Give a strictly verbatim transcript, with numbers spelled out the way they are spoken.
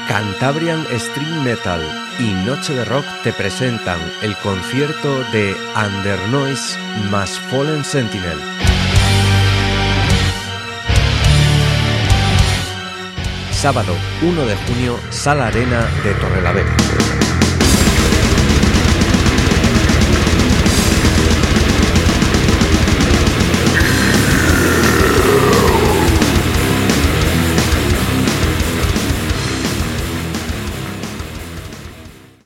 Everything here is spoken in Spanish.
Cantabrian Stream Metal y Noche de Rock te presentan el concierto de Under Noise más Fallen Sentinel. Sábado uno de junio, Sala Arena de Torrelavega.